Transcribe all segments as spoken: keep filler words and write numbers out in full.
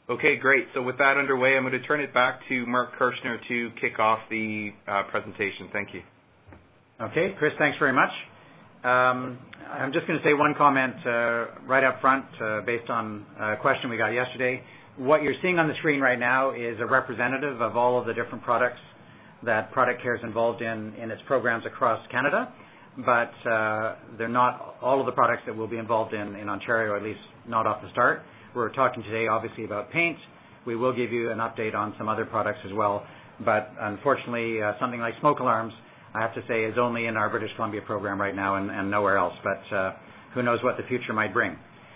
Okay, great. So with that underway, I'm going to turn it back to Mark Kirschner to kick off the uh, presentation. Thank you. Okay, Chris, thanks very much. Um, I'm just going to say one comment uh, right up front uh, based on a question we got yesterday. What you're seeing on the screen right now is a representative of all of the different products that Product Care is involved in in its programs across Canada, but uh, they're not all of the products that we'll be involved in in Ontario, at least not off the start. We're talking today obviously about paint. We will give you an update on some other products as well, but unfortunately uh, something like smoke alarms, I have to say, is only in our British Columbia program right now and, and nowhere else, but uh, who knows what the future might bring.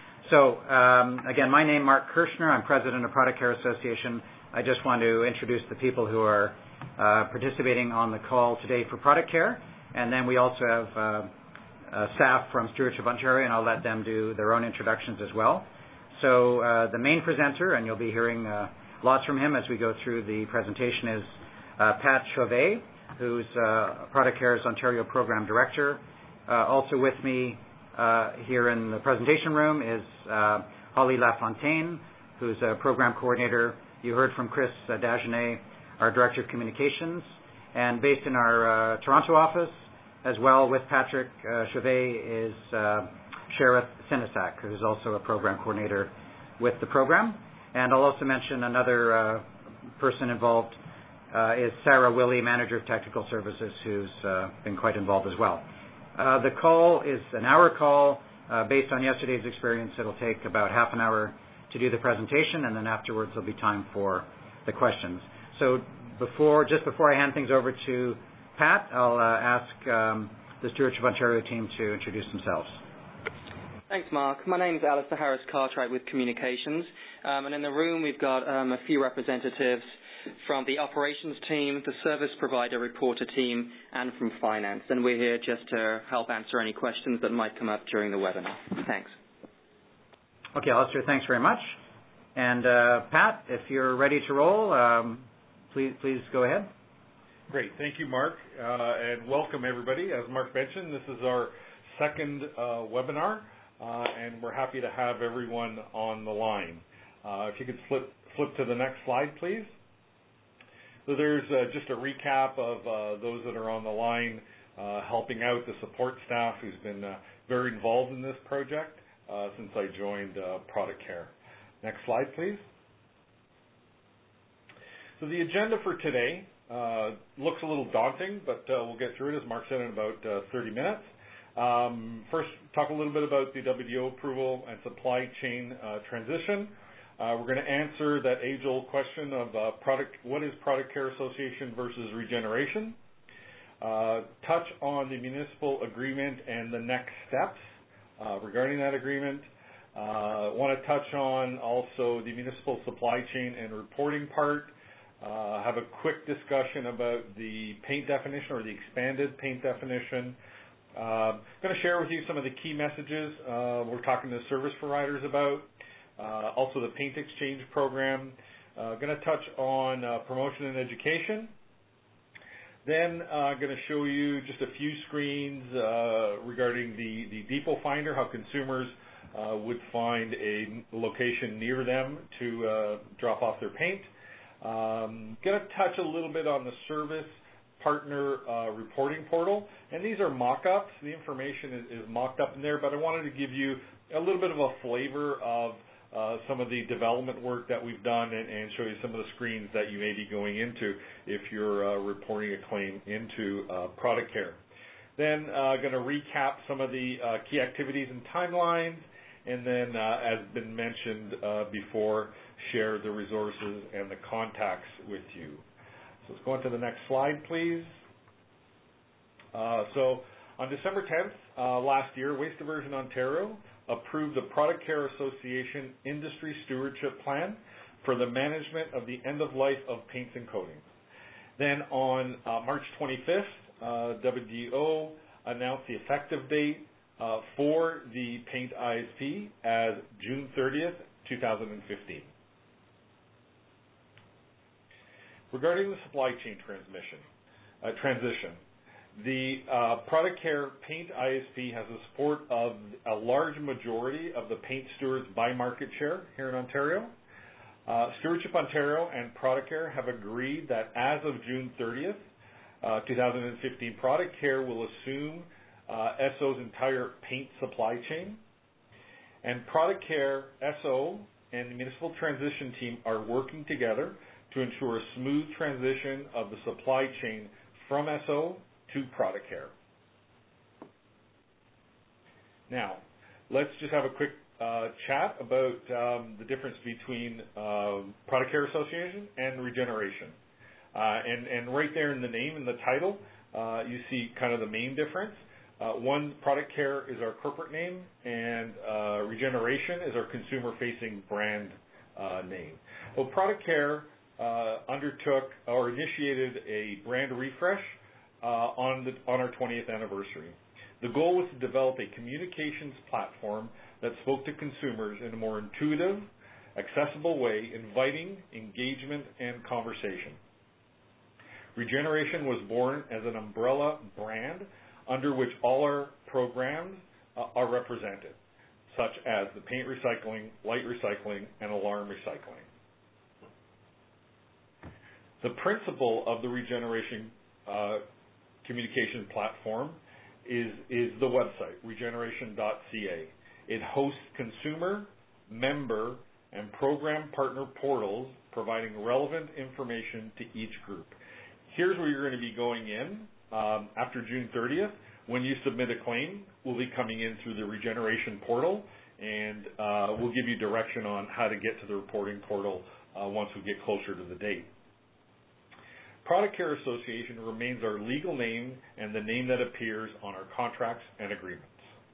So um, again, my name is Mark Kirschner. I'm president of Product Care Association. I just want to introduce the people who are uh, participating on the call today for Product Care, and then we also have uh, uh, staff from Stewardship Ontario, and I'll let them do their own introductions as well. So uh, the main presenter, and you'll be hearing uh, lots from him as we go through the presentation, is uh, Pat Chauvet, who's uh, Product Care's Ontario Program Director. Uh, also with me uh, here in the presentation room is uh, Holly Lafontaine, who's a Program Coordinator. You heard from Chris uh, Dagenet, our Director of Communications. And based in our uh, Toronto office, as well with Patrick uh, Chauvet, is uh, Sheriff Sinisak, who's also a Program Coordinator with the program. And I'll also mention another uh, person involved Uh, is Sarah Willie, Manager of Technical Services, who's uh, been quite involved as well. Uh, the call is an hour call. Uh, based on yesterday's experience, it'll take about half an hour to do the presentation, and then afterwards there'll be time for the questions. So before, just before I hand things over to Pat, I'll uh, ask um, the Stewardship Ontario team to introduce themselves. Thanks, Mark. My name is Alistair Harris-Cartwright with Communications, um, and in the room we've got um, a few representatives from the operations team, the service provider reporter team, and from finance. And we're here just to help answer any questions that might come up during the webinar. Thanks. Okay, Alistair, thanks very much. And uh, Pat, if you're ready to roll, um, please, please go ahead. Great. Thank you, Mark. Uh, and welcome, everybody. As Mark mentioned, this is our second uh, webinar, uh, and we're happy to have everyone on the line. Uh, if you could flip, flip to the next slide, please. So there's uh, just a recap of uh, those that are on the line uh, helping out, the support staff who's been uh, very involved in this project uh, since I joined uh, Product Care. Next slide, please. So the agenda for today uh, looks a little daunting, but uh, we'll get through it, as Mark said, in about uh, thirty minutes. Um, first, talk a little bit about the W D O approval and supply chain uh, transition. Uh, we're going to answer that age-old question of uh, product, what is Product Care Association versus regeneration, uh, touch on the municipal agreement and the next steps uh, regarding that agreement. Uh, want to touch on also the municipal supply chain and reporting part, uh, have a quick discussion about the paint definition or the expanded paint definition. I'm uh, going to share with you some of the key messages uh, we're talking to service providers about. Uh, also the paint exchange program. Uh, going to touch on uh, promotion and education. Then I'm uh, going to show you just a few screens uh, regarding the, the depot finder, how consumers uh, would find a location near them to uh, drop off their paint. Um, going to touch a little bit on the service partner uh, reporting portal. And these are mock-ups. The information is, is mocked up in there, but I wanted to give you a little bit of a flavor of Uh, some of the development work that we've done and, and show you some of the screens that you may be going into if you're uh, reporting a claim into uh, Product Care. Then uh, going to recap some of the uh, key activities and timelines, and then, uh, as been mentioned uh, before, share the resources and the contacts with you. So let's go on to the next slide, please. Uh, so on December tenth uh, last year, Waste Diversion Ontario approved the Product Care Association Industry Stewardship Plan for the management of the end of life of paints and coatings. Then on uh, March twenty-fifth, uh, W D O announced the effective date uh, for the paint I S P as June thirtieth, two thousand fifteen. Regarding the supply chain transmission, uh, transition, the uh, Product Care Paint I S P has the support of a large majority of the paint stewards by market share here in Ontario. Uh, Stewardship Ontario and Product Care have agreed that as of June thirtieth, uh, two thousand fifteen, Product Care will assume uh, S O's entire paint supply chain. And Product Care, S O, and the Municipal Transition Team are working together to ensure a smooth transition of the supply chain from S O to Product Care. Now, let's just have a quick uh, chat about um, the difference between uh, Product Care Association and Regeneration. Uh, and, and right there in the name and the title, uh, you see kind of the main difference. Uh, one, Product Care is our corporate name, and uh, Regeneration is our consumer-facing brand uh, name. Well, Product Care uh, undertook or initiated a brand refresh uh, on, the, on our twentieth anniversary. The goal was to develop a communications platform that spoke to consumers in a more intuitive, accessible way, inviting engagement and conversation. Regeneration was born as an umbrella brand under which all our programs uh, are represented, such as the paint recycling, light recycling, and alarm recycling. The principle of the Regeneration uh, communication platform is, is the website, regeneration dot c a. It hosts consumer, member, and program partner portals providing relevant information to each group. Here's where you're going to be going in. Um, after June thirtieth, when you submit a claim, we'll be coming in through the Regeneration portal, and uh, we'll give you direction on how to get to the reporting portal uh, once we get closer to the date. Product Care Association remains our legal name and the name that appears on our contracts and agreements.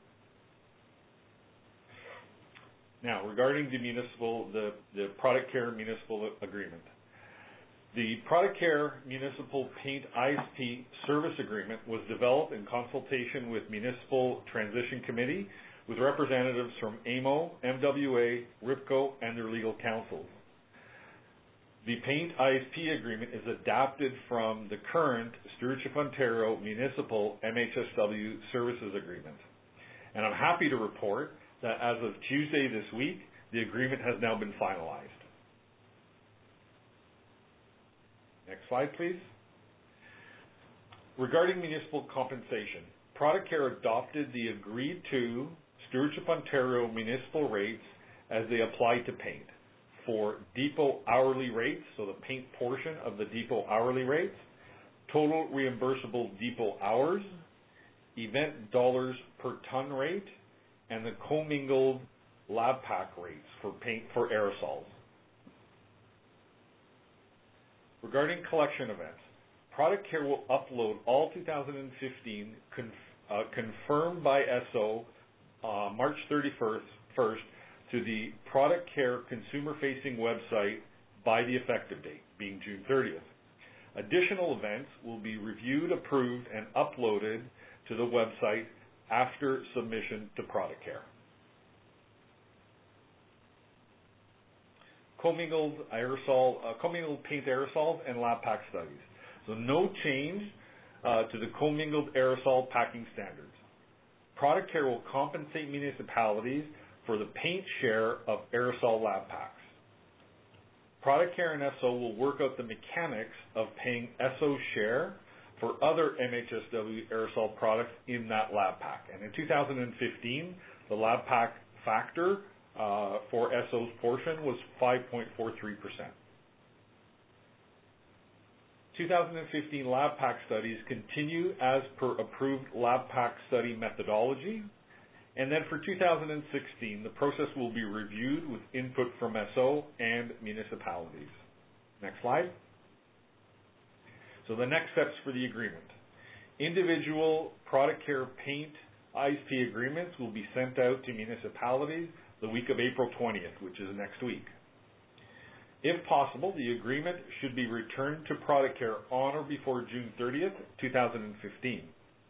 Now, regarding the municipal, the, the Product Care Municipal Agreement. The Product Care Municipal Paint I S P Service Agreement was developed in consultation with Municipal Transition Committee with representatives from A M O, M W A, R I P C O, and their legal counsels. The Paint I S P Agreement is adapted from the current Stewardship Ontario Municipal M H S W Services Agreement. And I'm happy to report that as of Tuesday this week, the agreement has now been finalized. Next slide, please. Regarding municipal compensation, Product Care adopted the agreed to Stewardship Ontario municipal rates as they apply to paint for depot hourly rates, so the paint portion of the depot hourly rates, total reimbursable depot hours, event dollars per ton rate, and the commingled lab pack rates for paint for aerosols. Regarding collection events, Product Care will upload all two thousand fifteen conf, uh, confirmed by S O uh, March thirty-first to the Product Care consumer-facing website by the effective date, being June thirtieth. Additional events will be reviewed, approved, and uploaded to the website after submission to Product Care. Commingled aerosol, uh, commingled paint aerosols and lab pack studies. So no change uh, to the commingled aerosol packing standards. Product Care will compensate municipalities for the paint share of aerosol lab packs. Product Care and S O will work out the mechanics of paying S O's share for other M H S W aerosol products in that lab pack. And in two thousand fifteen, the lab pack factor Uh, for S O's portion was five point four three percent. two thousand fifteen lab pack studies continue as per approved lab pack study methodology. And then for two thousand sixteen, the process will be reviewed with input from S O and municipalities. Next slide. So the next steps for the agreement. Individual Product Care paint I S P agreements will be sent out to municipalities the week of April twentieth, which is next week. If possible, the agreement should be returned to Product Care on or before June thirtieth, two thousand fifteen.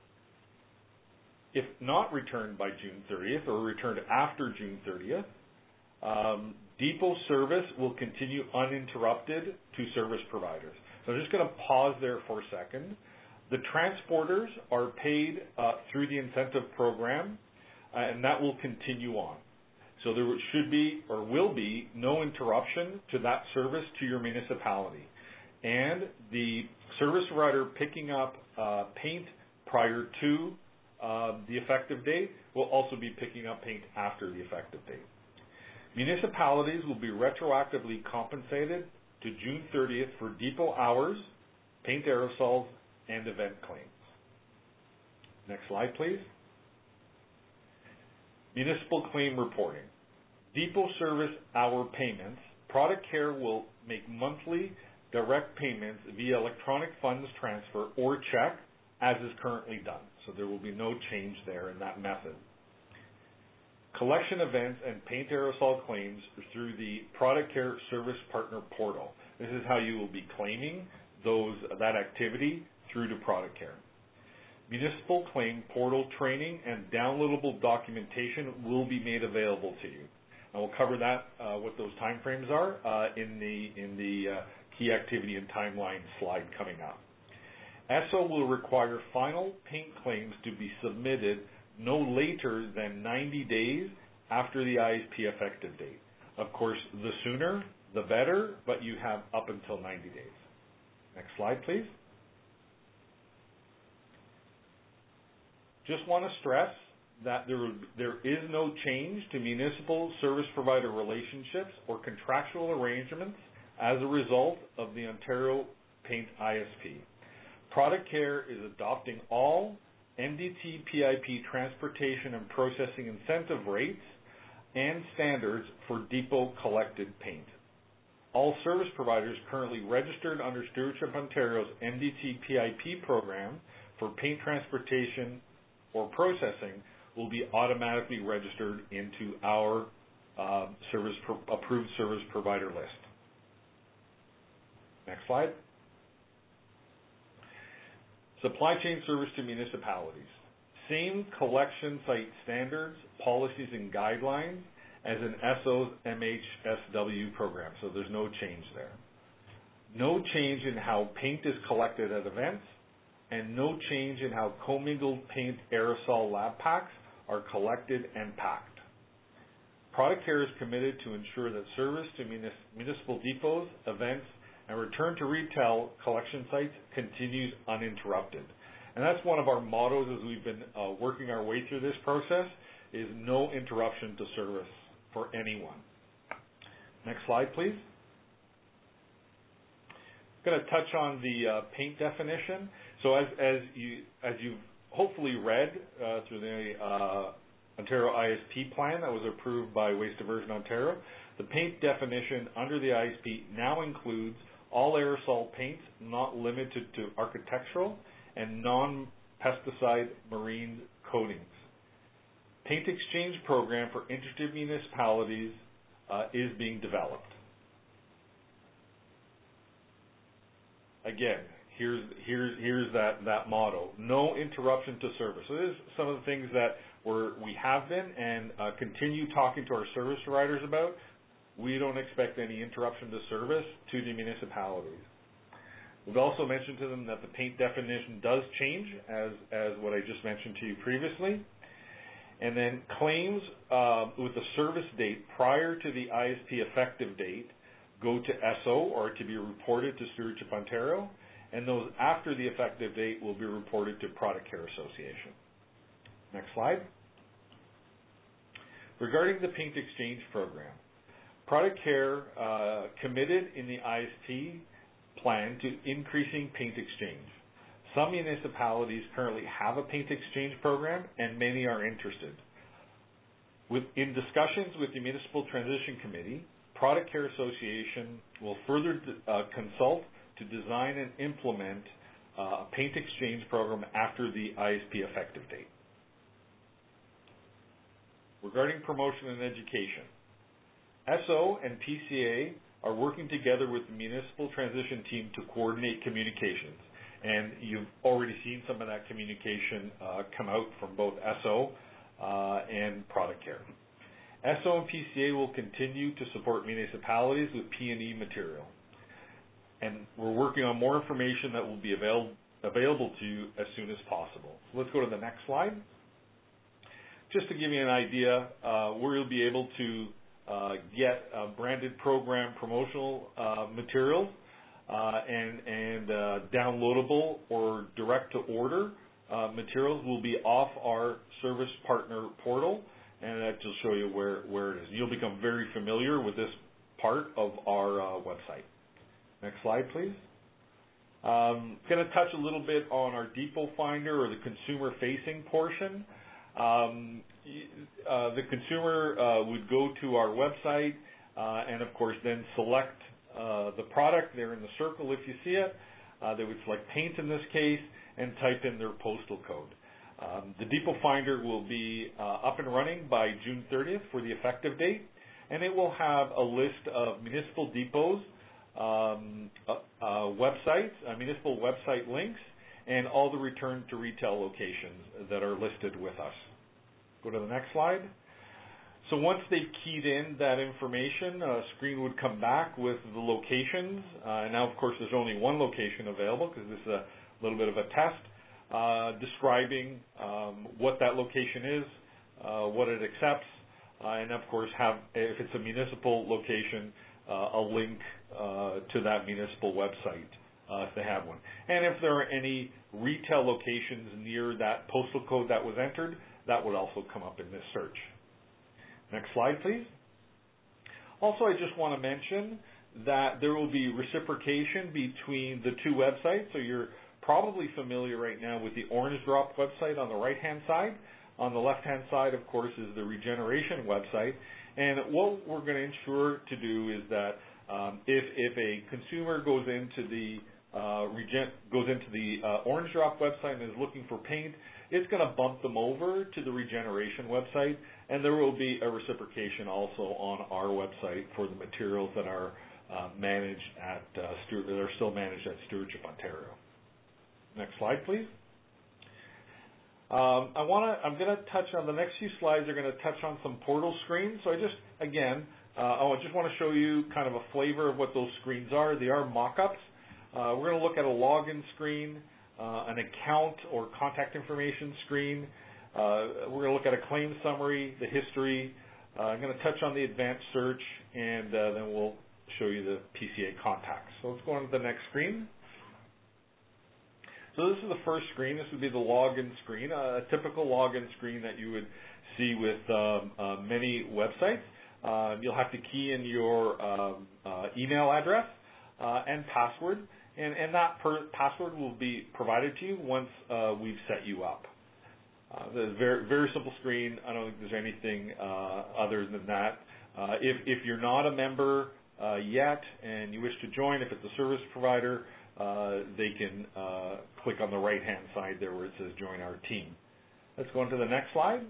If not returned by June thirtieth or returned after June thirtieth, um, depot service will continue uninterrupted to service providers. So I'm just going to pause there for a second. The transporters are paid uh, through the incentive program, uh, and that will continue on. So there should be or will be no interruption to that service to your municipality. And the service provider picking up uh, paint prior to uh, the effective date will also be picking up paint after the effective date. Municipalities will be retroactively compensated to June thirtieth for depot hours, paint aerosols, and event claims. Next slide, please. Municipal claim reporting. Depot service hour payments. Product Care will make monthly direct payments via electronic funds transfer or check, as is currently done. So there will be no change there in that method. Collection events and paint aerosol claims through the Product Care Service Partner Portal. This is how you will be claiming those that activity through to Product Care. Municipal claim portal training and downloadable documentation will be made available to you. And we'll cover that, uh, what those timeframes are, uh, in the in the uh, key activity and timeline slide coming up. E S O will require final paint claims to be submitted no later than ninety days after the I S P effective date. Of course, the sooner, the better, but you have up until ninety days. Next slide, please. Just want to stress that there, there is no change to municipal service provider relationships or contractual arrangements as a result of the Ontario Paint I S P. Product Care is adopting all N D T P I P transportation and processing incentive rates and standards for depot collected paint. All service providers currently registered under Stewardship Ontario's N D T P I P program for paint transportation or processing will be automatically registered into our uh, service pro- approved service provider list. Next slide. Supply chain service to municipalities. Same collection site standards, policies, and guidelines as an E S O's M H S W program, so there's no change there. No change in how paint is collected at events, and no change in how commingled paint aerosol lab packs are collected and packed. Product Care is committed to ensure that service to munis- municipal depots, events, and return to retail collection sites continues uninterrupted. And that's one of our mottos as we've been uh, working our way through this process, is no interruption to service for anyone. Next slide, please. I'm going to touch on the uh, paint definition. So as, as, you, as you've hopefully read uh, through the uh, Ontario I S P plan that was approved by Waste Diversion Ontario, the paint definition under the I S P now includes all aerosol paints not limited to architectural and non-pesticide marine coatings. Paint exchange program for interested municipalities uh, is being developed. Again, here's here's here's that that motto: no interruption to service. So this is some of the things that we're we have been and uh, continue talking to our service providers about. We don't expect any interruption to service to the municipalities. We've also mentioned to them that the paint definition does change, as, as what I just mentioned to you previously. And then claims uh, with the service date prior to the I S P effective date go to E S O or to be reported to Stewardship Ontario, and those after the effective date will be reported to Product Care Association. Next slide. Regarding the paint exchange program, Product Care uh, committed in the I S P plan to increasing paint exchange. Some municipalities currently have a paint exchange program, and many are interested. With, in discussions with the Municipal Transition Committee, Product Care Association will further uh, consult to design and implement uh, a paint exchange program after the I S P effective date. Regarding promotion and education, E S O and P C A are working together with the municipal transition team to coordinate communications. And you've already seen some of that communication uh, come out from both E S O uh, and Product Care. E S O and P C A will continue to support municipalities with P and E material. And we're working on more information that will be avail- available to you as soon as possible. So let's go to the next slide. just to give you an idea, uh, where you'll be able to uh, get uh, branded program promotional uh, materials uh, and, and uh, downloadable or direct-to-order uh, materials will be off our service partner portal, and that will show you where, where it is. You'll become very familiar with this part of our uh, website. Next slide, please. Um, going to touch a little bit on our Depot Finder or the consumer-facing portion. Um, uh, the consumer uh, would go to our website uh, and, of course, then select uh, the product there in the circle if you see it. Uh, they would select paint in this case and type in their postal code. Um, the Depot Finder will be uh, up and running by June thirtieth for the effective date, and it will have a list of municipal depots, um, uh, uh, websites, uh, municipal website links, and all the return to retail locations that are listed with us. Go to the next slide. So once they've keyed in that information, a screen would come back with the locations. Uh, and now, of course, there's only one location available because this is a little bit of a test, uh, describing um, what that location is, uh, what it accepts, uh, and, of course, have, if it's a municipal location, uh, a link uh, to that municipal website. Uh, if they have one. And if there are any retail locations near that postal code that was entered, that would also come up in this search. Next slide, please. Also, I just want to mention that there will be reciprocation between the two websites. So you're probably familiar right now with the Orange Drop website on the right-hand side. On the left-hand side, of course, is the Regeneration website. And what we're going to ensure to do is that um, if, if a consumer goes into the Uh, Regen- goes into the uh, Orange Drop website and is looking for paint, it's going to bump them over to the Regeneration website, and there will be a reciprocation also on our website for the materials that are uh, managed at uh, Stewart- that are still managed at Stewardship Ontario. Next slide, please. Um, I want to. I'm going to touch on the next few slides. Are going to touch on some portal screens. So I just again, uh, I just want to show you kind of a flavor of what those screens are. They are mock-ups. Uh, we're going to look at a login screen, uh, an account or contact information screen. Uh, we're going to look at a claim summary, the history. Uh, I'm going to touch on the advanced search, and uh, then we'll show you the P C A contacts. So let's go on to the next screen. So this is the first screen. This would be the login screen, a typical login screen that you would see with um, uh, many websites. Uh, you'll have to key in your um, uh, email address uh, and password. And, and that per password will be provided to you once uh, we've set you up. Uh, the very, very simple screen. I don't think there's anything uh, other than that. Uh, if, if you're not a member uh, yet and you wish to join, if it's a service provider, uh, they can uh, click on the right-hand side there where it says Join Our Team. Let's go on to the next slide.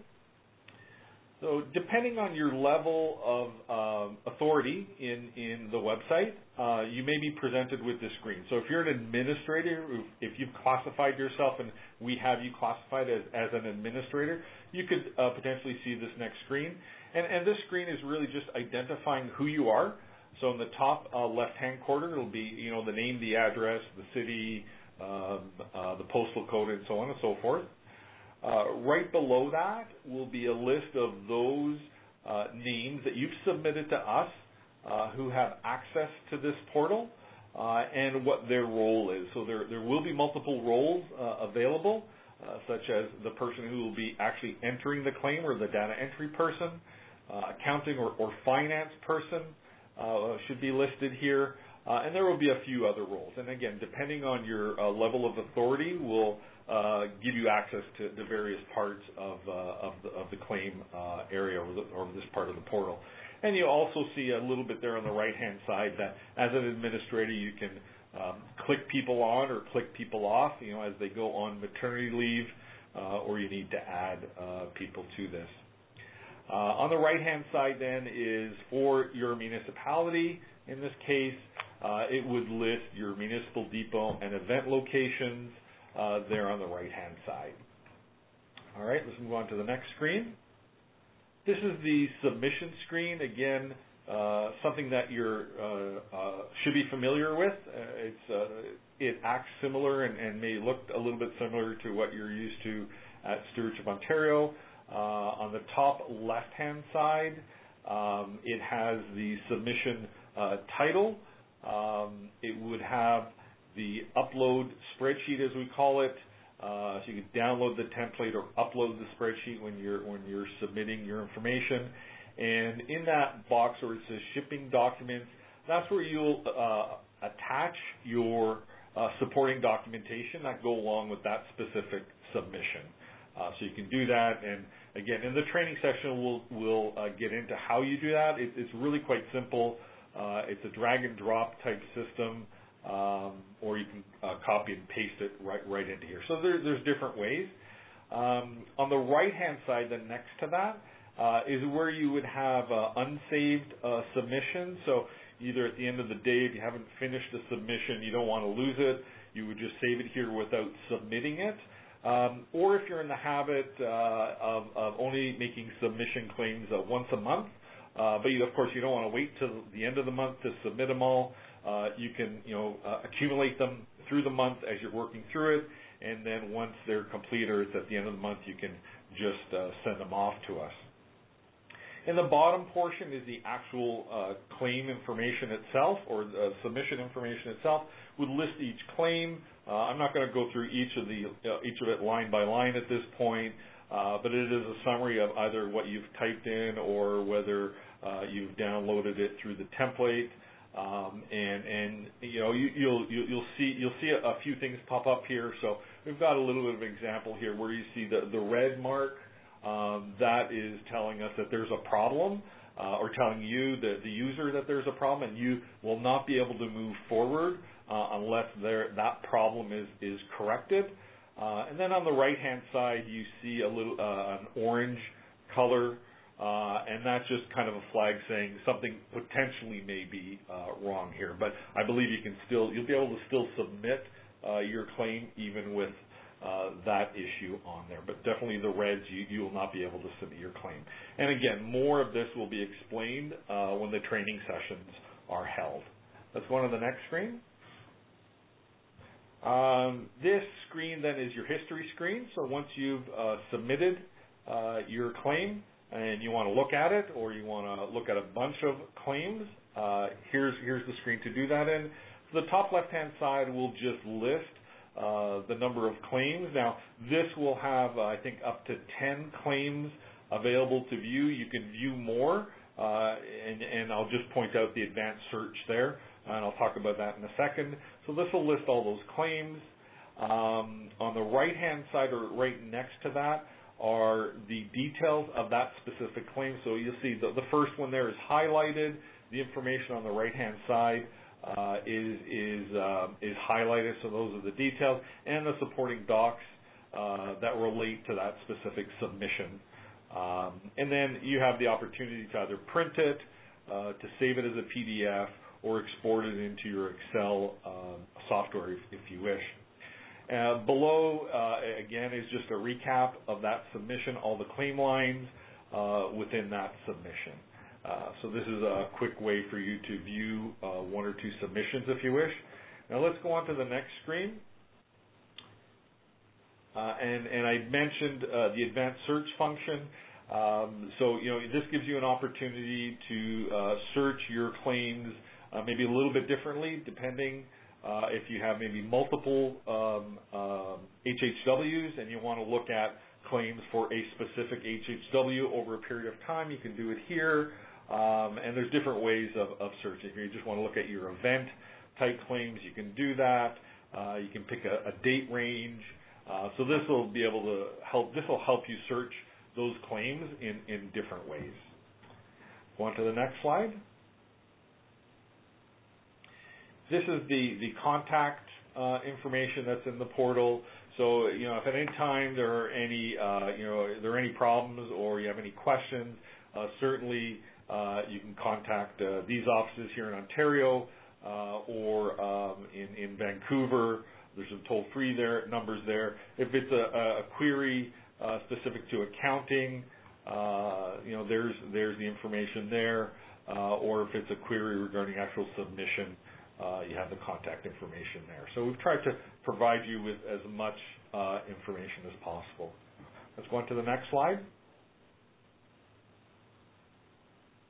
So depending on your level of um, authority in, in the website, uh, you may be presented with this screen. So if you're an administrator, if you've classified yourself and we have you classified as, as an administrator, you could uh, potentially see this next screen. And, and this screen is really just identifying who you are. So in the top uh, left-hand corner, it'll be, you know, the name, the address, the city, um, uh, the postal code, and so on and so forth. Uh, right below that will be a list of those uh, names that you've submitted to us uh, who have access to this portal uh, and what their role is. So there, there will be multiple roles uh, available, uh, such as the person who will be actually entering the claim or the data entry person, uh, accounting or, or finance person uh, should be listed here, uh, and there will be a few other roles. And again, depending on your uh, level of authority, will Uh, give you access to the various parts of, uh, of, the, of the claim uh, area or, the, or this part of the portal. And you also see a little bit there on the right-hand side that as an administrator you can um, click people on or click people off, you know, as they go on maternity leave uh, or you need to add uh, people to this. Uh, on the right-hand side then is for your municipality. In this case, uh, it would list your municipal depot and event locations Uh, there on the right-hand side. All right, let's move on to the next screen. This is the submission screen. Again, uh, something that you uh, uh, should be familiar with. Uh, it's, uh, it acts similar and, and may look a little bit similar to what you're used to at Stewardship Ontario. Uh, on the top left-hand side, um, it has the submission uh, title. Um, it would have the upload spreadsheet, as we call it. Uh, so you can download the template or upload the spreadsheet when you're when you're submitting your information. And in that box where it says shipping documents, that's where you'll uh, attach your uh, supporting documentation that go along with that specific submission. Uh, so you can do that. And again, in the training section, we'll we'll uh, get into how you do that. It, it's really quite simple. Uh, it's a drag and drop type system, um, or you can uh, copy and paste it right right into here. So there, there's different ways. Um, on the right-hand side, then next to that uh, is where you would have uh, unsaved uh, submissions. So either at the end of the day, if you haven't finished the submission, you don't want to lose it, you would just save it here without submitting it. Um, or if you're in the habit uh, of, of only making submission claims uh, once a month, uh, but you, of course you don't want to wait till the end of the month to submit them all. Uh, you can, you know, uh, accumulate them through the month as you're working through it, and then once they're complete or it's at the end of the month, you can just uh, send them off to us. In the bottom portion is the actual uh, claim information itself, or the submission information itself. Would list each claim. Uh, I'm not going to go through each of the uh, each of it line by line at this point, uh, but it is a summary of either what you've typed in or whether uh, you've downloaded it through the template. Um, and and you know you, you'll you, you'll see you'll see a, a few things pop up here. So we've got a little bit of an example here where you see the the red mark. Um, that is telling us that there's a problem, uh, or telling you, the, the user, that there's a problem, and you will not be able to move forward uh, unless there, that problem is, is corrected. Uh, and then on the right-hand side, you see a little uh, an orange color, uh, and that's just kind of a flag saying something potentially may be uh, wrong here. But I believe you can still, you'll be able to still submit uh, your claim even with Uh, that issue on there. But definitely the reds, you, you will not be able to submit your claim. And again, more of this will be explained uh, when the training sessions are held. Let's go on to the next screen. Um, this screen then is your history screen. So once you've uh, submitted uh, your claim and you want to look at it, or you want to look at a bunch of claims, uh, here's, here's the screen to do that in. So the top left-hand side will just list Uh, the number of claims. Now, this will have, uh, I think, up to ten claims available to view. You can view more, uh, and, and I'll just point out the advanced search there, and I'll talk about that in a second. So this will list all those claims. Um, on the right-hand side, or right next to that, are the details of that specific claim. So you'll see the, the first one there is highlighted. The information on the right-hand side Uh, is is uh, is highlighted, so those are the details, and the supporting docs uh, that relate to that specific submission. Um, and then you have the opportunity to either print it, uh, to save it as a P D F, or export it into your Excel uh, software if, if you wish. Uh, below, uh, again, is just a recap of that submission, all the claim lines uh, within that submission. Uh, so this is a quick way for you to view uh, one or two submissions if you wish. Now let's go on to the next screen. Uh, and, and I mentioned uh, the advanced search function. Um, so, you know, this gives you an opportunity to uh, search your claims uh, maybe a little bit differently, depending uh, if you have maybe multiple um, um, H H Ws and you want to look at claims for a specific H H W over a period of time. You can do it here. Um, and there's different ways of, of searching. If you just want to look at your event type claims, you can do that. Uh, you can pick a, a date range. Uh, so this will be able to help. This will help you search those claims in, in different ways. Go on to the next slide. This is the the contact uh, information that's in the portal. So you know, if at any time there are any uh, you know there are any problems or you have any questions, uh, certainly. Uh, you can contact uh, these offices here in Ontario uh, or um, in, in Vancouver. There's some toll-free there numbers there. If it's a, a query uh, specific to accounting, uh, you know, there's there's the information there. Uh, or if it's a query regarding actual submission, uh, you have the contact information there. So we've tried to provide you with as much uh, information as possible. Let's go on to the next slide.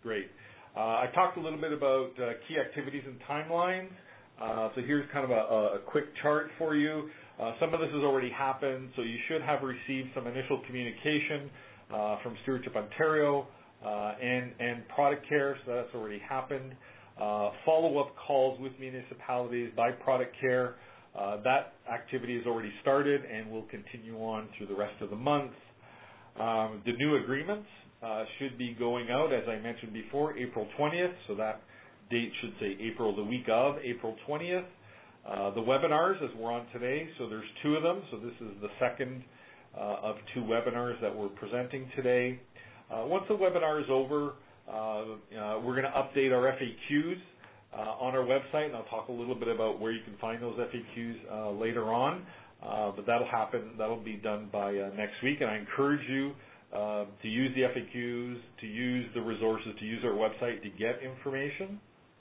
great. Uh, I talked a little bit about uh, key activities and timelines. Uh, so here's kind of a, a quick chart for you. Uh, some of this has already happened, so you should have received some initial communication uh, from Stewardship Ontario uh, and, and Product Care, so that's already happened. Uh, follow-up calls with municipalities by Product Care, uh, that activity has already started and will continue on through the rest of the month. Um, the new agreements uh, should be going out, as I mentioned before, April twentieth, so that date should say April, the week of April twentieth. Uh, the webinars, as we're on today, so there's two of them, so this is the second uh, of two webinars that we're presenting today. Uh, once the webinar is over, uh, uh, we're going to update our F A Qs uh, on our website, and I'll talk a little bit about where you can find those F A Qs uh, later on, uh, but that'll happen, that'll be done by uh, next week, and I encourage you uh, to use the F A Qs, to use the resources, to use our website to get information.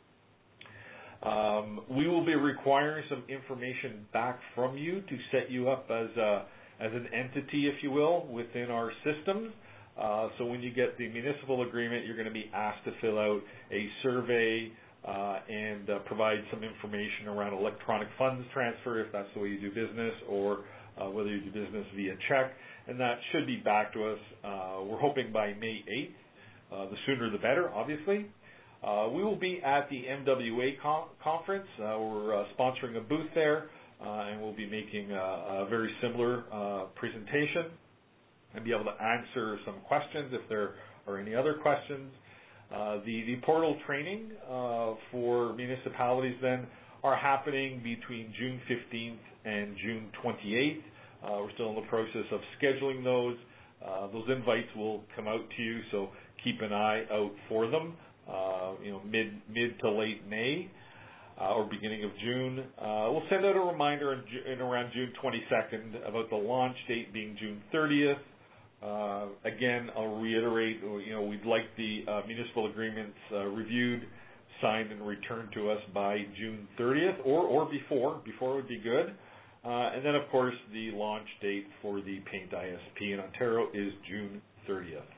Um, we will be requiring some information back from you to set you up as a, as an entity, if you will, within our systems. Uh, so when you get the municipal agreement, you're going to be asked to fill out a survey uh, and uh, provide some information around electronic funds transfer, if that's the way you do business, or uh, whether you do business via check. And that should be back to us. Uh, we're hoping by May eighth. Uh, the sooner the better, obviously. Uh, we will be at the M W A con- conference. Uh, we're uh, sponsoring a booth there, uh, and we'll be making a, a very similar uh, presentation and be able to answer some questions if there are any other questions. Uh, the, the portal training uh, for municipalities then are happening between June fifteenth and June twenty-eighth. Uh, we're still in the process of scheduling those. Uh, those invites will come out to you, so keep an eye out for them. Uh, you know, mid mid to late May uh, or beginning of June. Uh, we'll send out a reminder in, in around June twenty-second about the launch date being June thirtieth. Uh, again, I'll reiterate, you know, we'd like the uh, municipal agreements uh, reviewed, signed, and returned to us by June thirtieth, or or before. Before would be good. Uh, and then, of course, the launch date for the Paint I S P in Ontario is June thirtieth.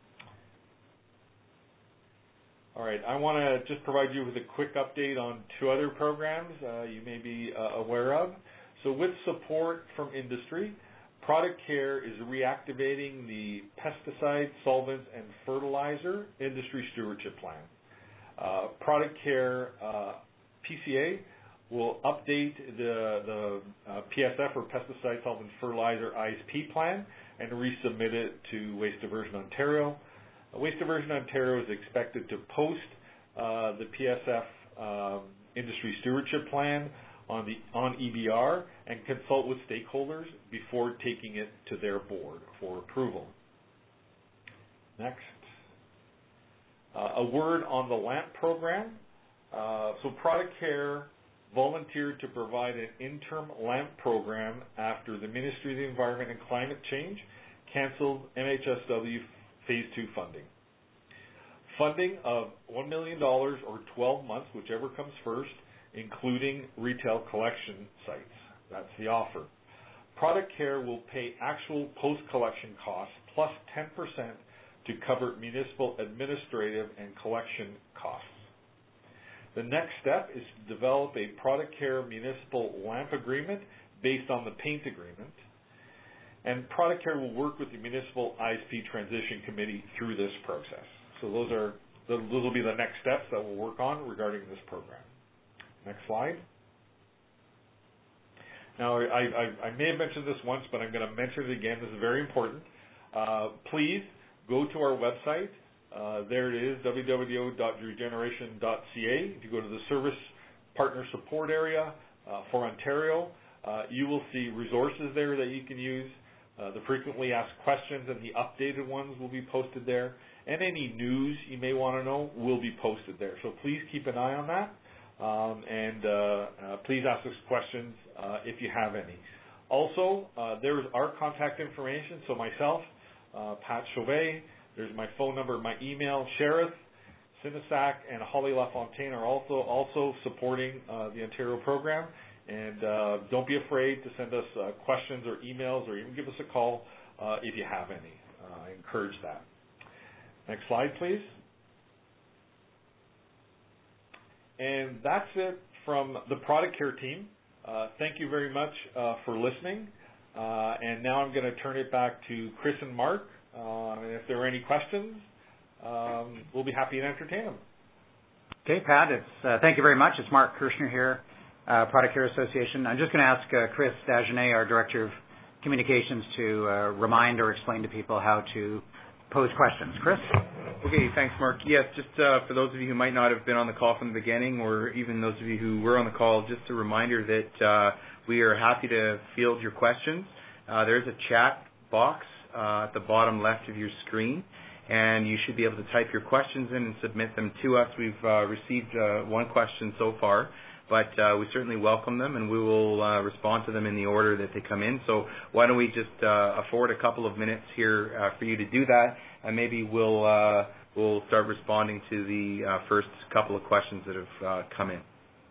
All right, I want to just provide you with a quick update on two other programs uh, you may be uh, aware of. So with support from industry, Product Care is reactivating the pesticide, solvents, and fertilizer industry stewardship plan. Uh, Product Care uh, P C A will update the, the uh, P S F, or Pesticide, Solvent, Fertilizer I S P plan, and resubmit it to Waste Diversion Ontario. Waste Diversion Ontario is expected to post uh, the P S F um, industry stewardship plan on the on E B R and consult with stakeholders before taking it to their board for approval. Next. Uh, a word on the LAMP program. Uh, so Product Care volunteered to provide an interim LAMP program after the Ministry of the Environment and Climate Change canceled M H S W Phase two funding. Funding of one million dollars or twelve months, whichever comes first, including retail collection sites. That's the offer. Product Care will pay actual post-collection costs plus ten percent to cover municipal administrative and collection costs. The next step is to develop a Product Care municipal LAMP agreement based on the paint agreement. And Product Care will work with the Municipal I S P Transition Committee through this process. So those are those will be the next steps that we'll work on regarding this program. Next slide. Now, I, I, I may have mentioned this once, but I'm going to mention it again. This is very important. Uh, please go to our website. Uh, there it is, w w w dot regeneration dot c a. If you go to the Service Partner Support area uh, for Ontario, uh, you will see resources there that you can use. Uh, the frequently asked questions and the updated ones will be posted there. And any news you may want to know will be posted there. So please keep an eye on that. Um, and uh, uh, please ask us questions uh, if you have any. Also, uh, there is our contact information. So myself, uh, Pat Chauvet, there's my phone number, my email. Sheriff, Sinisac, and Holly LaFontaine are also, also supporting uh, the Ontario program. And uh, don't be afraid to send us uh, questions or emails, or even give us a call uh, if you have any. Uh, I encourage that. Next slide, please. And that's it from the Product Care team. Uh, thank you very much uh, for listening. Uh, and now I'm going to turn it back to Chris and Mark. Uh, and if there are any questions, um, we'll be happy to entertain them. Okay, Pat, it's, uh, thank you very much. It's Mark Kirshner here, uh, Product Care Association. I'm just going to ask uh, Chris Dagenet, our Director of Communications, to uh, remind or explain to people how to pose questions. Chris? Okay, thanks, Mark. Yes, just uh, for those of you who might not have been on the call from the beginning, or even those of you who were on the call, just a reminder that uh, we are happy to field your questions. Uh, there is a chat box uh, at the bottom left of your screen, and you should be able to type your questions in and submit them to us. We've uh, received uh, one question so far, but uh, we certainly welcome them, and we will uh, respond to them in the order that they come in. So why don't we just uh, afford a couple of minutes here uh, for you to do that, and maybe we'll uh, we'll start responding to the uh, first couple of questions that have uh, come in.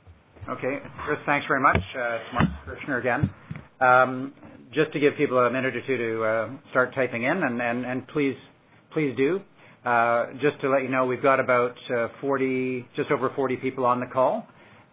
Okay, Chris, thanks very much. Uh, it's Mark Kirshner again. Um, just to give people a minute or two to uh, start typing in, and, and, and please please do. Uh, just to let you know, we've got about uh, forty, just over forty people on the call,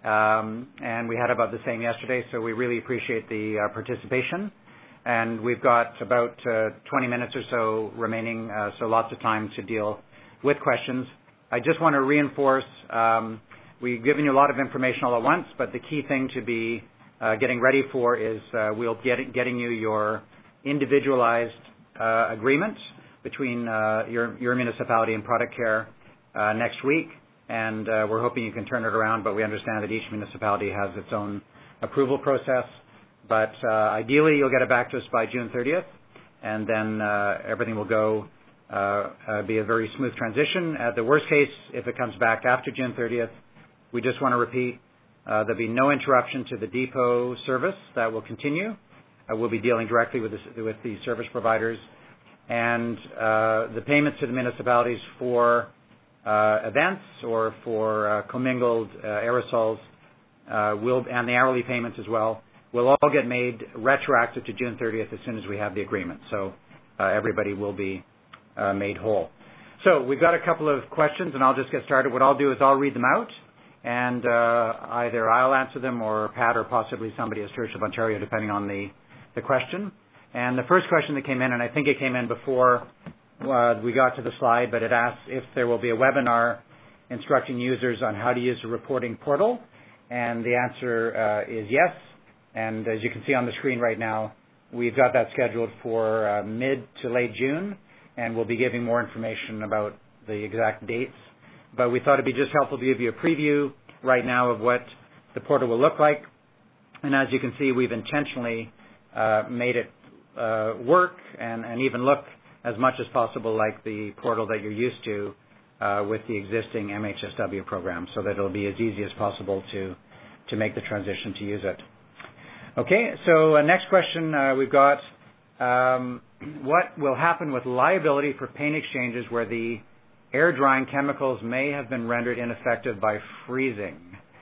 um, and we had about the same yesterday, so we really appreciate the uh, participation. And we've got about uh, twenty minutes or so remaining, uh, so lots of time to deal with questions. I just want to reinforce, um, we've given you a lot of information all at once, but the key thing to be uh, getting ready for is uh, we'll get getting you your individualized uh, agreement between uh, your, your municipality and Product Care uh, next week, and uh, we're hoping you can turn it around, but we understand that each municipality has its own approval process. But uh, ideally, you'll get it back to us by June thirtieth, and then uh, everything will go, uh, uh, be a very smooth transition. At the worst case, if it comes back after June thirtieth, we just want to repeat, uh, there'll be no interruption to the depot service. That will continue. Uh, we'll be dealing directly with the, with the service providers. And uh, the payments to the municipalities for uh, events or for uh, commingled uh, aerosols uh, will, and the hourly payments as well, will all get made retroactive to June thirtieth as soon as we have the agreement. So uh, everybody will be uh, made whole. So we've got a couple of questions, and I'll just get started. What I'll do is I'll read them out, and uh, either I'll answer them or Pat or possibly somebody at Church of Ontario, depending on the, the question. And the first question that came in, and I think it came in before uh, we got to the slide, but it asks if there will be a webinar instructing users on how to use the reporting portal. And the answer uh, is yes. And as you can see on the screen right now, we've got that scheduled for uh, mid to late June, and we'll be giving more information about the exact dates. But we thought it'd be just helpful to give you a preview right now of what the portal will look like. And as you can see, we've intentionally uh, made it uh, work and, and even look as much as possible like the portal that you're used to uh, with the existing M H S W program, so that it'll be as easy as possible to, to make the transition to use it. Okay, so uh, next question uh, we've got, um, what will happen with liability for paint exchanges where the air drying chemicals may have been rendered ineffective by freezing?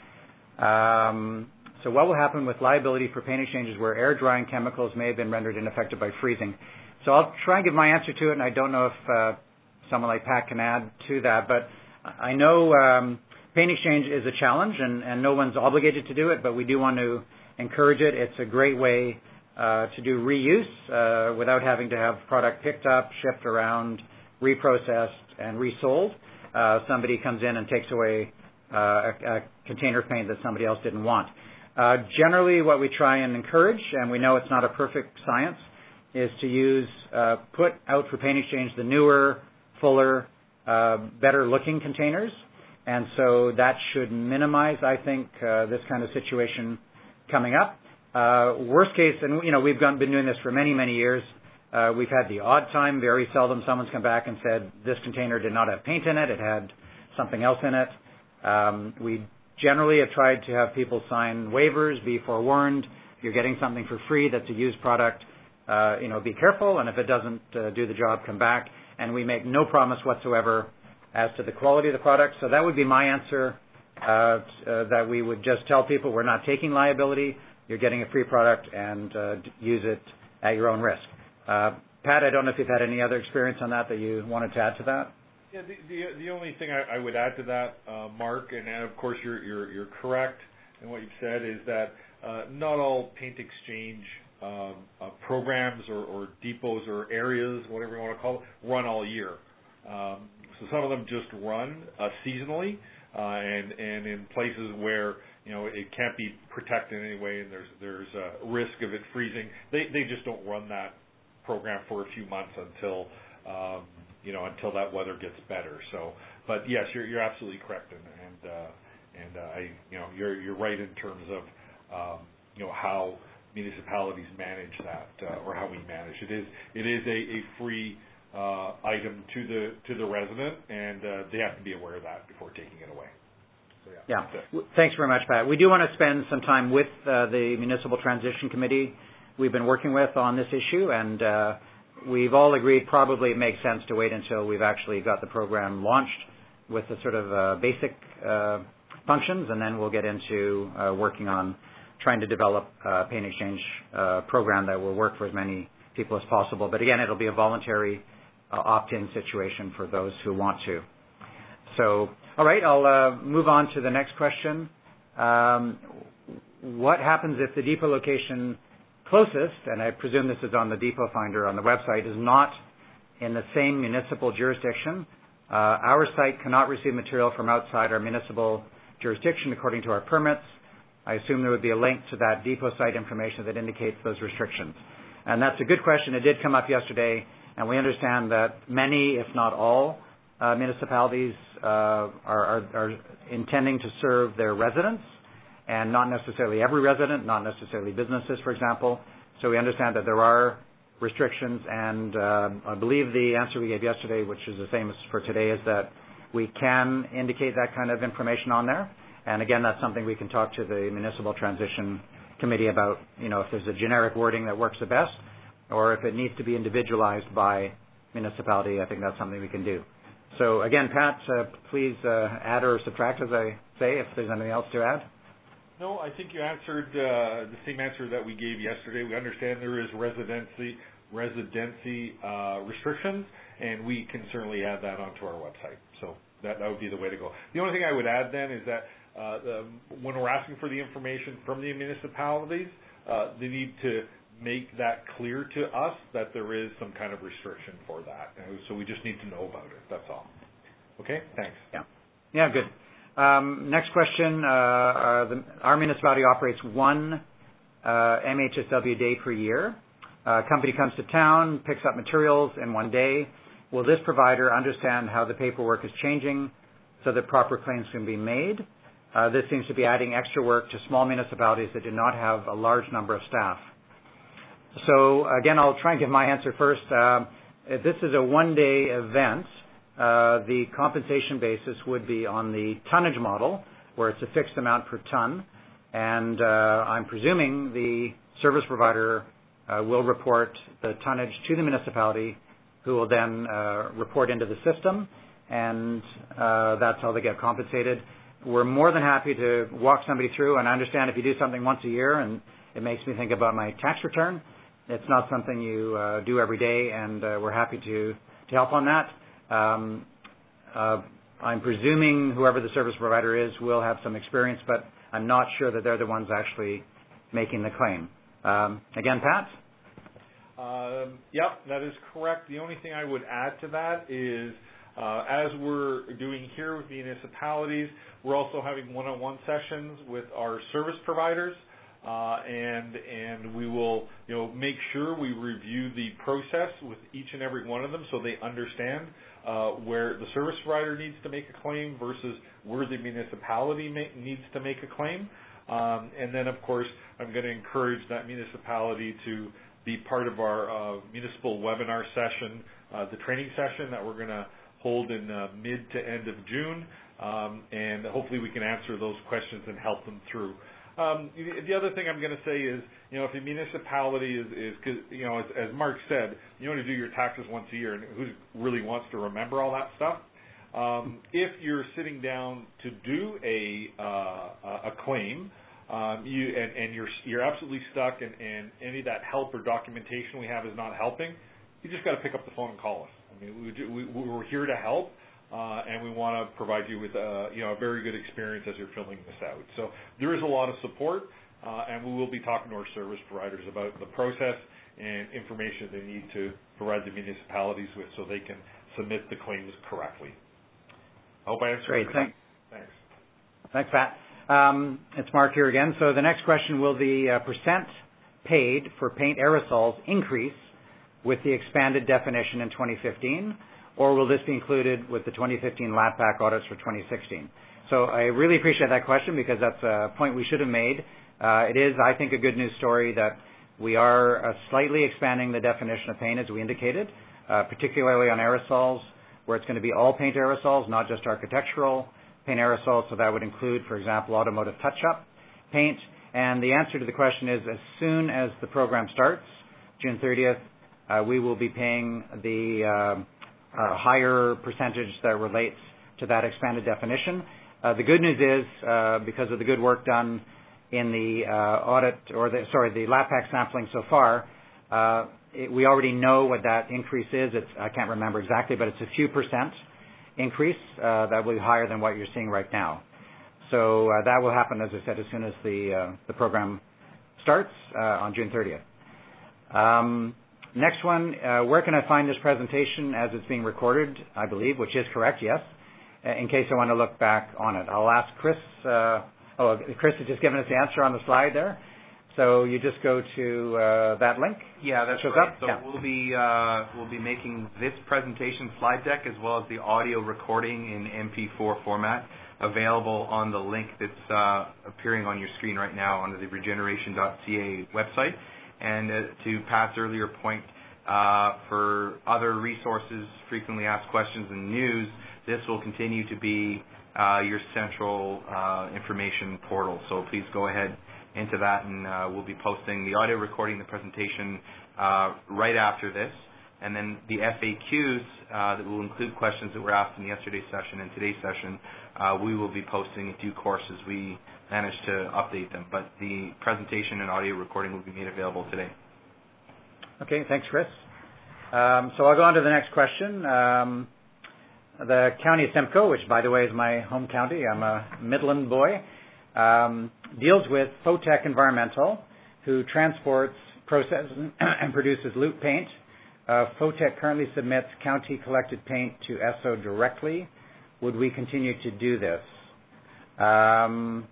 Um, so what will happen with liability for paint exchanges where air drying chemicals may have been rendered ineffective by freezing? So I'll try and give my answer to it, and I don't know if uh, someone like Pat can add to that, but I know um, paint exchange is a challenge, and, and no one's obligated to do it, but we do want to encourage it. It's a great way uh, to do reuse uh, without having to have product picked up, shipped around, reprocessed, and resold. Uh, somebody comes in and takes away uh, a, a container of paint that somebody else didn't want. Uh, generally, what we try and encourage, and we know it's not a perfect science, is to use, uh, put out for paint exchange the newer, fuller, uh, better-looking containers. And so that should minimize, I think, uh, this kind of situation coming up. Uh, worst case, and you know, we've gone, been doing this for many, many years. Uh, we've had the odd time, very seldom someone's come back and said, this container did not have paint in it, it had something else in it. Um, we generally have tried to have people sign waivers, be forewarned. If you're getting something for free that's a used product, uh, you know, be careful, and if it doesn't uh, do the job, come back. And we make no promise whatsoever as to the quality of the product. So that would be my answer, uh, uh, that we would just tell people we're not taking liability, you're getting a free product, and uh, use it at your own risk. Uh, Pat, I don't know if you've had any other experience on that that you wanted to add to that. Yeah, the, the, the only thing I, I would add to that, uh, Mark, and, and of course you're, you're, you're correct in what you've said, is that uh, not all paint exchange um, uh, programs or, or depots or areas, whatever you want to call it, run all year. Um, so some of them just run uh, seasonally, uh, and, and in places where you know it can't be protected in any way, and there's there's a risk of it freezing. They they just don't run that program for a few months until um, you know until that weather gets better. So, but yes, you're you're absolutely correct, and and, uh, and uh, I you know you're you're right in terms of um, you know how municipalities manage that, uh, or how we manage it. Is it is a, a free uh, item to the to the resident, and uh, they have to be aware of that before taking it away. So, yeah. Yeah. Thanks very much, Pat. We do want to spend some time with uh, the Municipal Transition Committee we've been working with on this issue, and uh, we've all agreed probably it makes sense to wait until we've actually got the program launched with the sort of uh, basic uh, functions, and then we'll get into uh, working on trying to develop a paint exchange uh, program that will work for as many people as possible. But again, it'll be a voluntary uh, opt-in situation for those who want to. So, all right, I'll uh, move on to the next question. Um, what happens if the depot location closest, and I presume this is on the Depot Finder on the website, is not in the same municipal jurisdiction? Uh, our site cannot receive material from outside our municipal jurisdiction according to our permits. I assume there would be a link to that depot site information that indicates those restrictions. And that's a good question. It did come up yesterday, and we understand that many, if not all, uh, municipalities uh, are, are, are intending to serve their residents, and not necessarily every resident, not necessarily businesses, for example. So we understand that there are restrictions, and uh, I believe the answer we gave yesterday, which is the same as for today, is that we can indicate that kind of information on there. And again, that's something we can talk to the Municipal Transition Committee about, you know, if there's a generic wording that works the best, or if it needs to be individualized by municipality. I think that's something we can do. So again, Pat, uh, please uh, add or subtract, as I say, if there's anything else to add. No, I think you answered uh, the same answer that we gave yesterday. We understand there is residency residency uh, restrictions, and we can certainly add that onto our website. So that, that would be the way to go. The only thing I would add then is that uh, the, when we're asking for the information from the municipalities, uh, they need to make that clear to us that there is some kind of restriction for that. And so we just need to know about it. That's all. Okay? Thanks. Yeah. Yeah, good. Um, next question. Uh, uh, the, our municipality operates one uh, M H S W day per year. A company comes to town, picks up materials in one day. Will this provider understand how the paperwork is changing so that proper claims can be made? Uh, this seems to be adding extra work to small municipalities that do not have a large number of staff. So again, I'll try and give my answer first. Uh, if this is a one-day event, Uh, the compensation basis would be on the tonnage model, where it's a fixed amount per ton, and uh, I'm presuming the service provider uh, will report the tonnage to the municipality, who will then uh, report into the system, and uh, that's how they get compensated. We're more than happy to walk somebody through, and I understand if you do something once a year, and it makes me think about my tax return, it's not something you uh, do every day, and uh, we're happy to, to help on that. Um, uh, I'm presuming whoever the service provider is will have some experience, but I'm not sure that they're the ones actually making the claim. Um, again, Pat? Um, yep, that is correct. The only thing I would add to that is, uh, as we're doing here with municipalities, we're also having one-on-one sessions with our service providers, uh, and and we will, you know, make sure we review the process with each and every one of them so they understand Uh, where the service provider needs to make a claim versus where the municipality may, needs to make a claim. Um, and then, of course, I'm going to encourage that municipality to be part of our uh, municipal webinar session, uh, the training session that we're going to hold in uh, mid to end of June. Um, and hopefully we can answer those questions and help them through. Um, the other thing I'm going to say is, you know, if a municipality is, is cause, you know, as, as Mark said, you want to do your taxes once a year, and who really wants to remember all that stuff? Um, if you're sitting down to do a uh, a claim, um, you and, and you're you're absolutely stuck, and, and any of that help or documentation we have is not helping, you just got to pick up the phone and call us. I mean, we, we, we're here to help. uh, and we want to provide you with a, you know, a very good experience as you're filling this out. So there is a lot of support, uh, and we will be talking to our service providers about the process and information they need to provide the municipalities with so they can submit the claims correctly. I hope I answered. Great. Thanks. Thanks. Thanks, Pat. Um, it's Mark here again. So the next question, will the uh, percent paid for paint aerosols increase with the expanded definition in twenty fifteen, or will this be included with the twenty fifteen L A T P A C audits for twenty sixteen? So I really appreciate that question because that's a point we should have made. Uh, it is, I think, a good news story that we are uh, slightly expanding the definition of paint as we indicated, uh, particularly on aerosols, where it's going to be all paint aerosols, not just architectural paint aerosols. So that would include, for example, automotive touch-up paint. And the answer to the question is as soon as the program starts, June thirtieth, uh, we will be paying the uh, uh, higher percentage that relates to that expanded definition. Uh, the good news is, uh, because of the good work done in the uh, audit, or the, sorry, the L A T P A C sampling so far, uh, it, we already know what that increase is. It's, I can't remember exactly, but it's a few percent increase uh, that will be higher than what you're seeing right now. So uh, that will happen, as I said, as soon as the uh, the program starts uh, on June thirtieth. Um, next one, uh, where can I find this presentation as it's being recorded, I believe, which is correct, yes, in case I want to look back on it. I'll ask Chris. Uh, oh, Chris has just given us the answer on the slide there. So you just go to uh, that link. Yeah, that's shows right. Up? So yeah. we'll be uh, we'll be making this presentation slide deck as well as the audio recording in M P four format available on the link that's uh, appearing on your screen right now under the regeneration dot c a website. And uh, to Pat's earlier point, uh, for other resources, frequently asked questions, and news, this will continue to be uh, your central uh, information portal. So please go ahead into that, and uh, we'll be posting the audio recording, the presentation uh, right after this. And then the F A Qs uh, that will include questions that were asked in yesterday's session and today's session, uh, we will be posting in due course as we manage to update them. But the presentation and audio recording will be made available today. Okay, thanks, Chris. Um, so I'll go on to the next question. Um, the county of Simcoe, which, by the way, is my home county, I'm a Midland boy, um, deals with Fotec Environmental, who transports, processes, and produces loop paint. Uh, Fotec currently submits county-collected paint to E S O directly. Would we continue to do this? Um,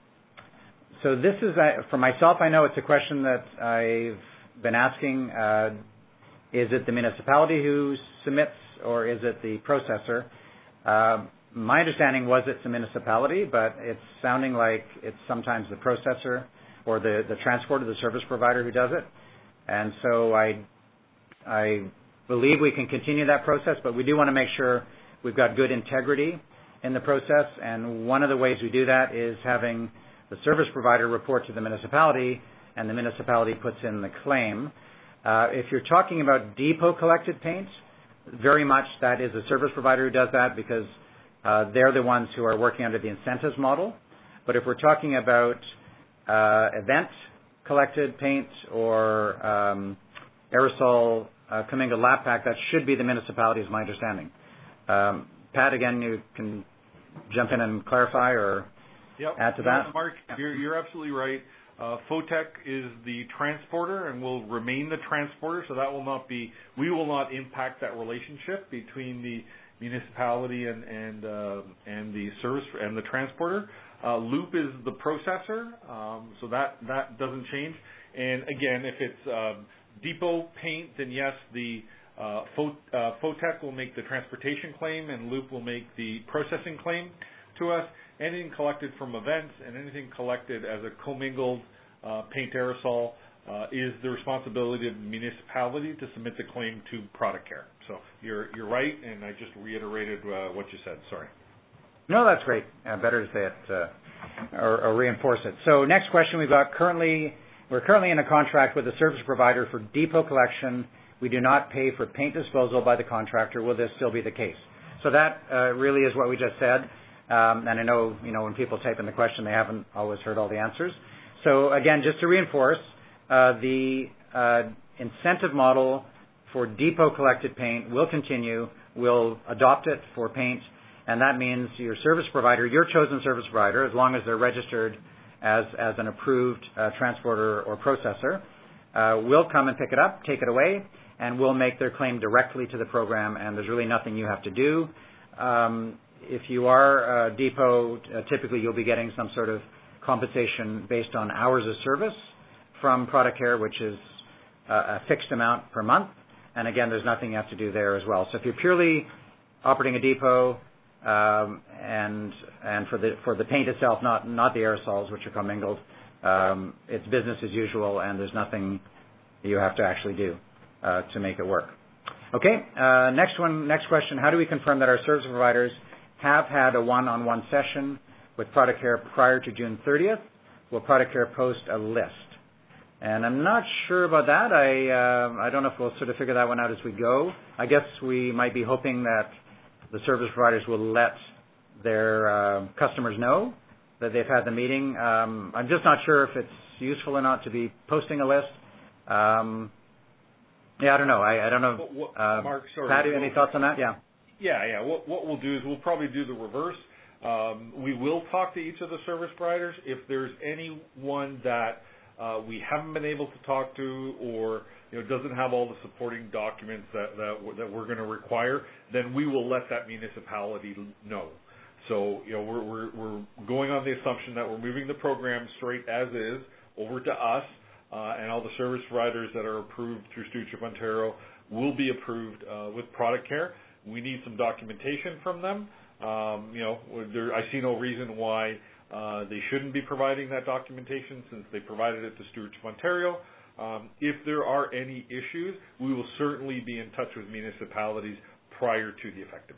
so this is, uh, for myself, I know it's a question that I've been asking. Uh, is it the municipality who submits, or is it the processor? Uh, my understanding was it's the municipality, but it's sounding like it's sometimes the processor or the, the transporter, the service provider who does it. And so I, I believe we can continue that process, but we do want to make sure we've got good integrity in the process. And one of the ways we do that is having the service provider report to the municipality, and the municipality puts in the claim. Uh, if you're talking about depot collected paint, very much that is a service provider who does that because uh, they're the ones who are working under the incentives model. But if we're talking about uh, event collected paint or um, aerosol uh, coming to L A T P A C, that should be the municipality, is my understanding. Um, Pat, again, you can jump in and clarify or yep. add to that. No, Mark, you're, you're absolutely right. Uh, Fotec is the transporter and will remain the transporter, so that will not be, we will not impact that relationship between the municipality and and uh, and the service and the transporter. Uh, Loop is the processor, um, so that that doesn't change. And again, if it's um, depot paint, then yes, the uh, Fo- uh, Fotec will make the transportation claim, and Loop will make the processing claim to us. Anything collected from events and anything collected as a commingled uh, paint aerosol uh, is the responsibility of the municipality to submit the claim to Product Care. So you're you're right, and I just reiterated uh, what you said. Sorry. No, that's great. Uh, better to say it uh, or, or reinforce it. So next question we've got currently, we're currently in a contract with a service provider for depot collection. We do not pay for paint disposal by the contractor. Will this still be the case? So that uh, really is what we just said. Um, and I know, you know, when people type in the question, they haven't always heard all the answers. So again, just to reinforce, uh, the uh, incentive model for depot collected paint will continue. We'll adopt it for paint and that means your service provider, your chosen service provider, as long as they're registered as, as an approved uh, transporter or processor, uh, will come and pick it up, take it away, and will make their claim directly to the program, and there's really nothing you have to do. Um, if you are a depot, uh, typically you'll be getting some sort of compensation based on hours of service from Product Care, which is uh, a fixed amount per month. And again, there's nothing you have to do there as well. So if you're purely operating a depot um, and and for the for the paint itself, not not the aerosols, which are commingled, um, it's business as usual, and there's nothing you have to actually do uh, to make it work. Okay, uh, next one, next question. How do we confirm that our service providers have had a one-on-one session with Product Care prior to June thirtieth? Will Product Care post a list? And I'm not sure about that. I uh, I don't know if we'll sort of figure that one out as we go. I guess we might be hoping that the service providers will let their uh, customers know that they've had the meeting. Um, I'm just not sure if it's useful or not to be posting a list. Um, yeah, I don't know. I, I don't know. What, what, uh, Mark, sorry. Pat, any thoughts on that? Yeah. Yeah, yeah. What, what we'll do is we'll probably do the reverse. Um, we will talk to each of the service providers. If there's anyone that uh, we haven't been able to talk to, or you know doesn't have all the supporting documents that that, that we're going to require, then we will let that municipality know. So you know we're, we're we're going on the assumption that we're moving the program straight as is over to us, uh, and all the service providers that are approved through Stewardship Ontario will be approved uh, with Product Care. We need some documentation from them. Um, you know, there, I see no reason why uh, they shouldn't be providing that documentation since they provided it to Stewardship Ontario. Um, if there are any issues, we will certainly be in touch with municipalities prior to the effective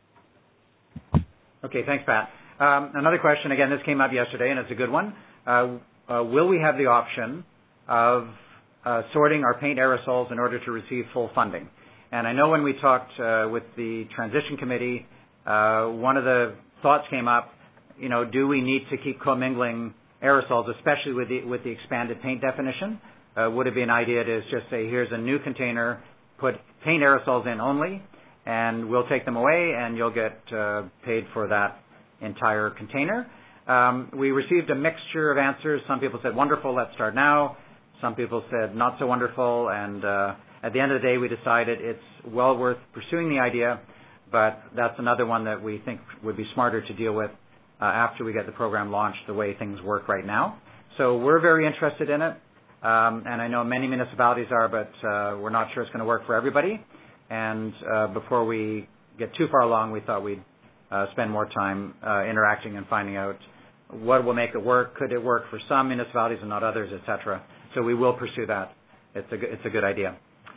date. Okay, thanks, Pat. Um, another question, again, this came up yesterday, and it's a good one. Uh, uh, will we have the option of uh, sorting our paint aerosols in order to receive full funding? And I know when we talked uh, with the transition committee, uh, one of the thoughts came up, you know, do we need to keep commingling aerosols, especially with the, with the expanded paint definition? Uh, would it be an idea to just say, here's a new container, put paint aerosols in only, and we'll take them away, and you'll get uh, paid for that entire container? Um, we received a mixture of answers. Some people said, wonderful, let's start now. Some people said, not so wonderful, and uh, at the end of the day, we decided it's well worth pursuing the idea, but that's another one that we think would be smarter to deal with uh, after we get the program launched the way things work right now. So we're very interested in it, um, and I know many municipalities are, but uh, we're not sure it's going to work for everybody. And uh, before we get too far along, we thought we'd uh, spend more time uh, interacting and finding out what will make it work. Could it work for some municipalities and not others, et cetera. So we will pursue that. It's a, it's a good idea.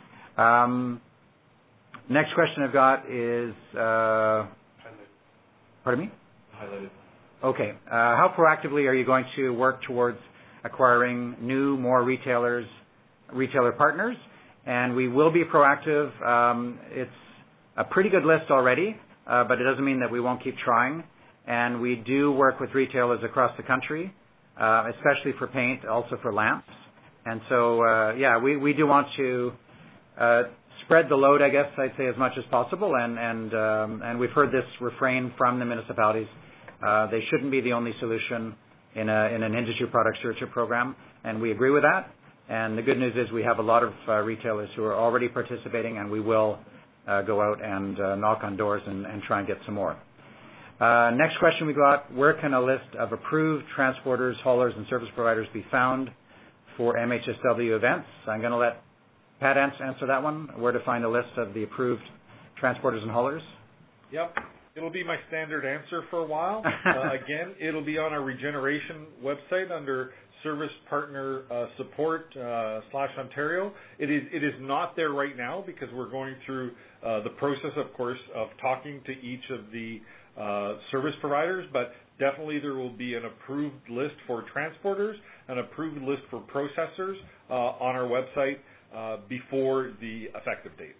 Um, next question I've got is, uh, pardon me? Highlighted. Okay. Uh, how proactively are you going to work towards acquiring new, more retailers, retailer partners? And we will be proactive. Um, it's a pretty good list already, uh, but it doesn't mean that we won't keep trying. And we do work with retailers across the country, uh, especially for paint, also for lamps. And so, uh, yeah, we, we do want to uh, spread the load, I guess I'd say, as much as possible. And and um, and we've heard this refrain from the municipalities. Uh, they shouldn't be the only solution in a in an industry product stewardship program, and we agree with that. And the good news is we have a lot of uh, retailers who are already participating, and we will uh, go out and uh, knock on doors and, and try and get some more. Uh, next question we got, where can a list of approved transporters, haulers, and service providers be found for M H S W events? I'm going to let Pat answer that one, where to find a list of the approved transporters and haulers. Yep. It'll be my standard answer for a while. uh, again, it'll be on our regeneration website under Service Partner uh, Support uh, slash Ontario. It is it is not there right now because we're going through uh, the process, of course, of talking to each of the uh, service providers, but definitely there will be an approved list for transporters, an approved list for processors uh, on our website uh, before the effective date.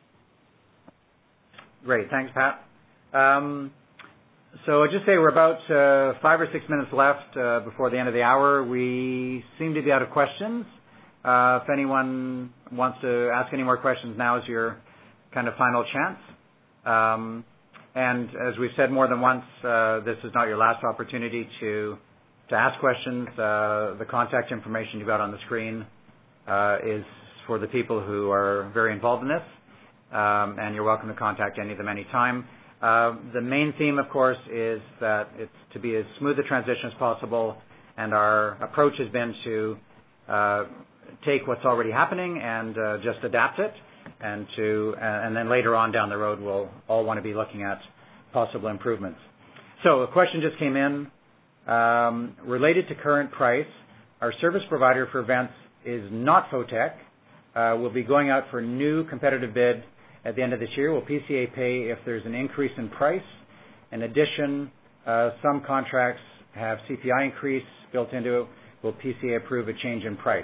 Great. Thanks, Pat. Um, so I'll just say we're about uh, five or six minutes left uh, before the end of the hour. We seem to be out of questions. Uh, if anyone wants to ask any more questions, now is your kind of final chance. Um, And as we've said more than once, uh, this is not your last opportunity to to ask questions. Uh, the contact information you got on the screen uh, is for the people who are very involved in this, um, and you're welcome to contact any of them anytime. Uh, the main theme, of course, is that it's to be as smooth a transition as possible, and our approach has been to uh, take what's already happening and uh, just adapt it, and to uh, and then later on down the road we'll all want to be looking at possible improvements. So a question just came in um, related to current price. Our service provider for events is not Fotech. Uh, we'll be going out for a new competitive bid at the end of this year. Will P C A pay if there's an increase in price? In addition, uh, some contracts have C P I increase built into it. Will P C A approve a change in price?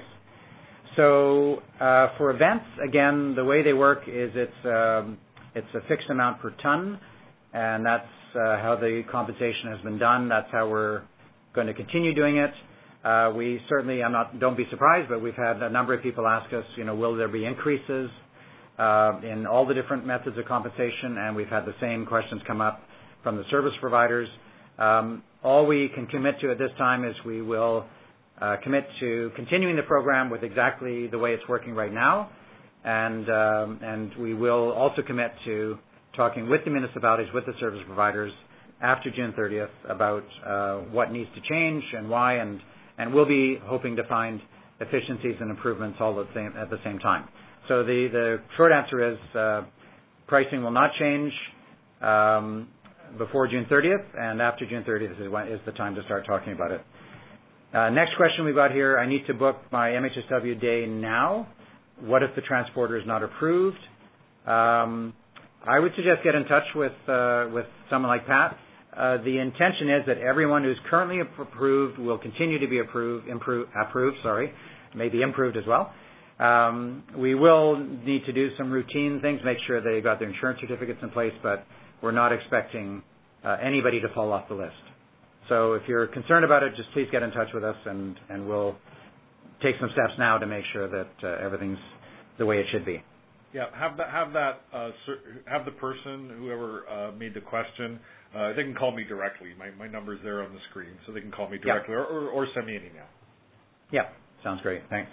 So uh, for events, again, the way they work is it's um, it's a fixed amount per ton, and that's uh, how the compensation has been done. That's how we're going to continue doing it. Uh, we certainly, I'm not, don't be surprised, but we've had a number of people ask us, you know, will there be increases uh, in all the different methods of compensation? And we've had the same questions come up from the service providers. Um, all we can commit to at this time is we will Uh, commit to continuing the program with exactly the way it's working right now, and um, and we will also commit to talking with the municipalities, with the service providers after June thirtieth about uh, what needs to change and why, and and we'll be hoping to find efficiencies and improvements all at the same, at the same time. So the the short answer is uh, pricing will not change um, before June thirtieth, and after June thirtieth is, when, is the time to start talking about it. Uh, next question we've got here, I need to book my M H S W day now. What if the transporter is not approved? Um, I would suggest get in touch with uh, with someone like Pat. Uh, the intention is that everyone who's currently approved will continue to be approved, improve, approved, sorry, maybe improved as well. Um, we will need to do some routine things, make sure they got their insurance certificates in place, but we're not expecting uh, anybody to fall off the list. So if you're concerned about it, just please get in touch with us, and, and we'll take some steps now to make sure that uh, everything's the way it should be. Yeah, have that, have that, uh, have the person, whoever uh, made the question, uh, they can call me directly. My my number's there on the screen, so they can call me directly, yeah. or, or, or send me an email. Yeah, sounds great. Thanks.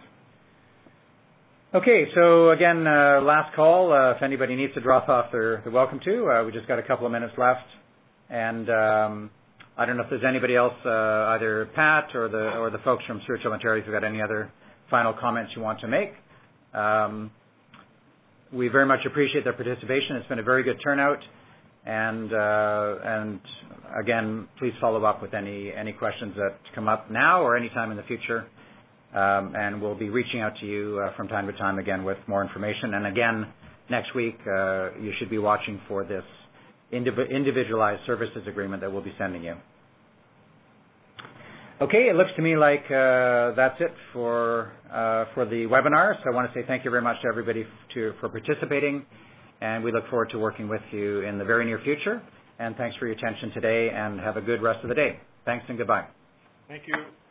Okay, so again, uh, last call. Uh, if anybody needs to drop off, they're, they're welcome to. Uh, we just got a couple of minutes left, and um, I don't know if there's anybody else, uh, either Pat or the or the folks from Stuart Chilton Terry, who've got any other final comments you want to make. Um, we very much appreciate their participation. It's been a very good turnout, and uh, and again, please follow up with any any questions that come up now or any time in the future, um, and we'll be reaching out to you uh, from time to time again with more information. And again, next week uh, you should be watching for this individualized services agreement that we'll be sending you. Okay, it looks to me like uh, that's it for uh, for the webinar. So I want to say thank you very much to everybody to, for participating, and we look forward to working with you in the very near future. And thanks for your attention today, and have a good rest of the day. Thanks and goodbye. Thank you.